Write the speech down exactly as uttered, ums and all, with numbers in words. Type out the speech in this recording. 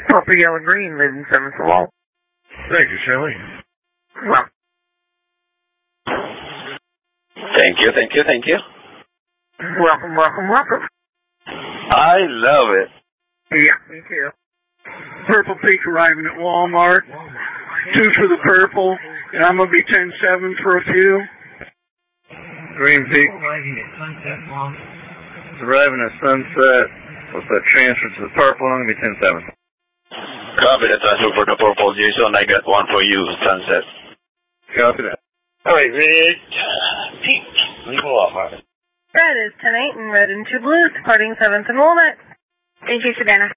Purple, yellow, green, leaving seventh and Walt. Thank you, Shelley. Well. Thank you, thank you, thank you. Welcome, welcome, welcome. I love it. Yeah, me too. Purple Peak arriving at Walmart. Two for the purple. And I'm going to be ten seven for a few. Green Peak arriving at Sunset with the transfer to the purple. I'm going to be ten seven. Copy that transfer for the purple, Jason. I got one for you, Sunset. Copy that. All right, red, pink, leave off. Red is ten eight and red and two blues, departing seventh and Walnut. Thank you, Savannah.